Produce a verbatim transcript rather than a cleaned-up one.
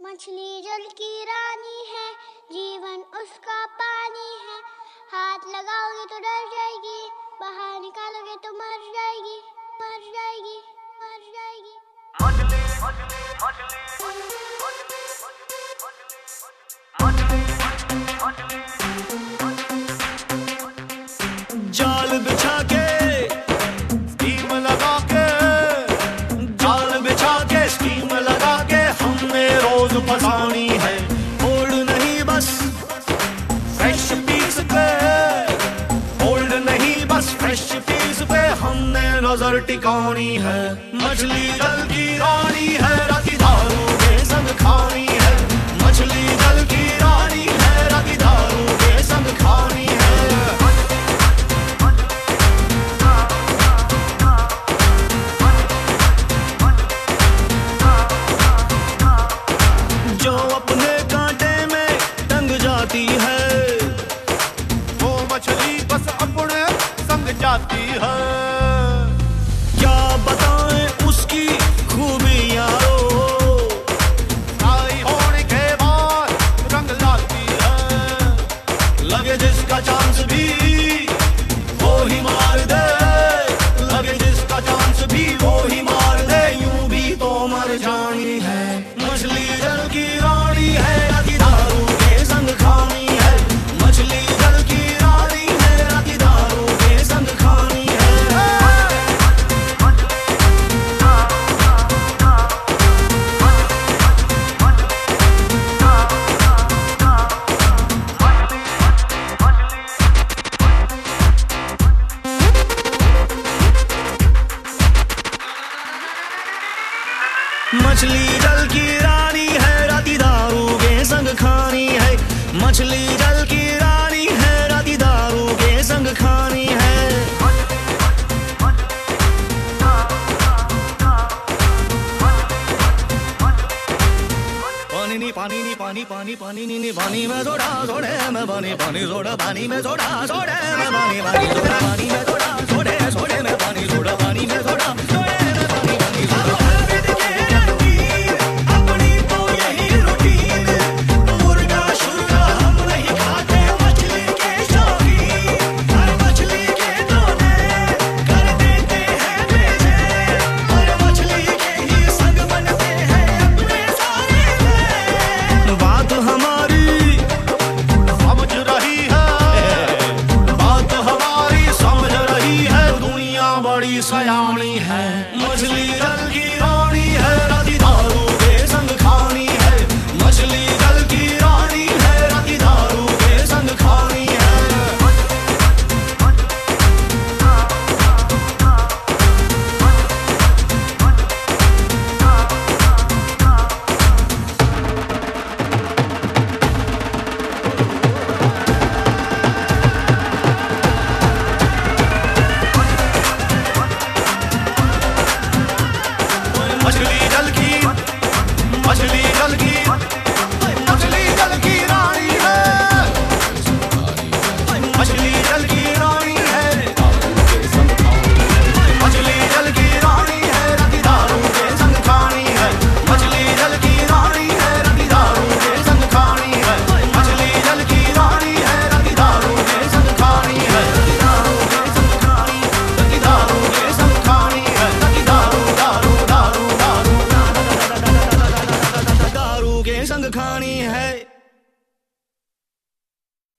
मछली जल की रानी है, जीवन उसका पानी है। हाथ लगाओगे तो डर जाएगी, बाहर निकालोगे तो मर जाएगी, मर जाएगी, मर जाएगी। मछली मछली मछली मछली मछली जाल बिछा के स्टीम लगा के, जाल बिछा के स्टीम लगा के हमने रोज फसानी है। ओल्ड नहीं बस फ्रेश पीस पे, ओल्ड नहीं बस फ्रेश पीस पे हमने नजर टिकानी है। मछली जल की रानी है, राती दारू के संग खानी है। मछली जल की रानी है, राती दारू के संग खानी है। जो अपने कांटे में टंग जाती है, वो मछली बस अपने संग जाती है। क्या बताएं उसकी खूबियां, आई होने के बाद रंग लाती है। लगे जिसका चांस भी वो ही मार दे, लगे जिसका चांस भी वो ही मार दे, यूं भी तो मर जानी है। मछली जल की रानी है, राती दारू के संग खानी है। मछली जल की रानी है, राती दारू के संग खानी है। मछली जल की रानी है, राती दारू के संग खानी है। मछली जल की रानी है, राती दारू के संग खानी है। पानी नी पानी नी पानी पानी पानी नी नी पानी में सोडा सोडे में पानी पानी सोडा पानी में सोडा सोडे में पानी पानी सोडा पानी में सोडा सोडे सोडे में पानी सोडा पानी में सोडा सोडे में पानी पानी सोडा। सयानी है मछली जल की रानी है, राती दारू के संग खानी है। मछली जल की रानी है, राती दारू के संग खानी है। मछली जल की मछली जल की मछली जल की रानी है, मछली जल की रानी है। मछली जल की रानी है, राती दारू के संग खानी है। मछली जल की रानी है, राती दारू के संग खानी है। मछली जल की रानी है, राती दारू के संग खानी है। दारू के संग खानी, राती दारू के संग खानी है। राती दारू दारू दारू दारू दारू के संग खानी है।